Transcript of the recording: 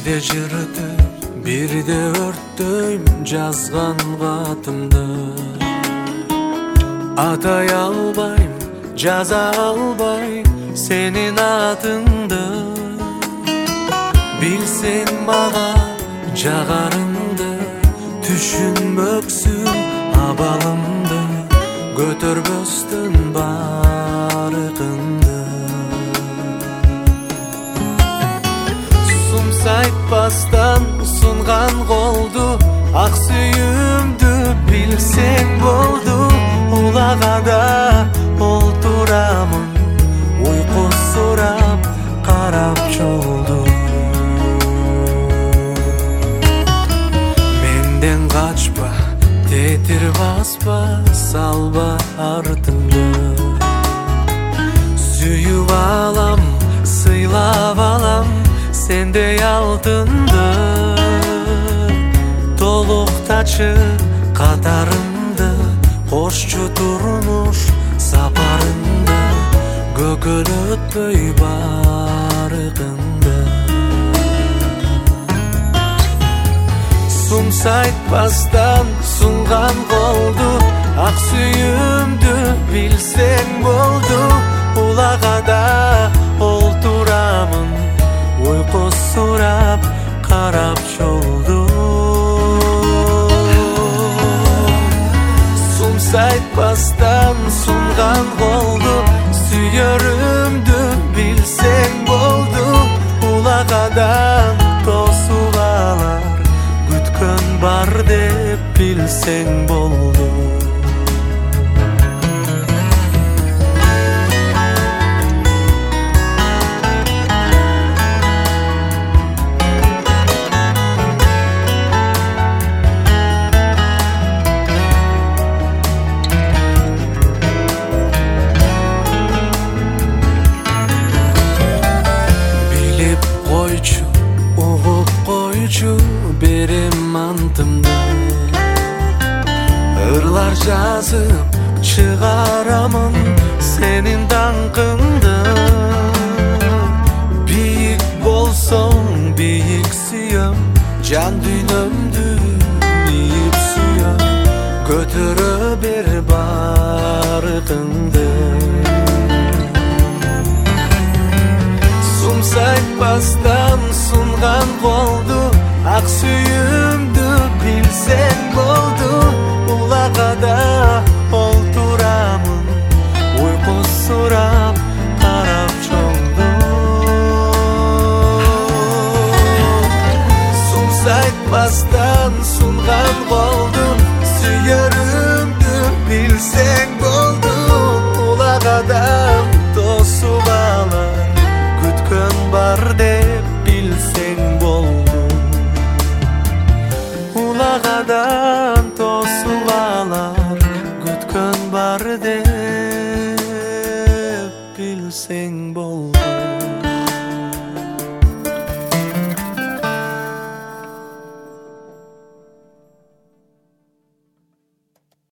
Бирде жырытып, бирде өрттөйм жазган катымды. Атай албайм, жаза албайм сенин атыңды. Билсең мага жагарыңды, түшүнмөксүн абалымды, көтөрбөстүн барыкыңды. Сумсайтпастан сунган колду, ак сүйүмдү билсең болду. Улагада олтурамын, уйку сурап карап жолду. Менден качпа, тетир баспа, салба артыңды. Сүйүп алам, сыйлап алам сендей алтынды. Толуктачы катарымды, кошчу турмуш сапарыңды, көкөлөтпөй барыгыңды. Сумсайтпастан сунган колду, ак сүйүмдү билсең болду. Улагада олтурамын, уйку сурап карап жолду. Сумсайтпастан сунган колду, сүйөрүмдү билсең болду. Улагадан тосуп алар, күткөн бар деп билсең болду. Угуп койчу берем антымды, ырлар жазып чыгарамын сенин даңкыңды. Бийик болсоң бийик сүйөм, жан дүйнөмдү ийип сүйөм, көтөрө бер барыгыңды. Сумсайтпастан сунган колду, ак сүйүмдү билсең болду. Улагада олтурамын, уйку сурап карап жолду. Сумсайтпастан сунган колду, сүйөрүмдү билсең болду. Улагадан тосуп алар, күткөн бар деп билсең болду. Улагадан тосуп алар, күткөн бар деп билсең болду.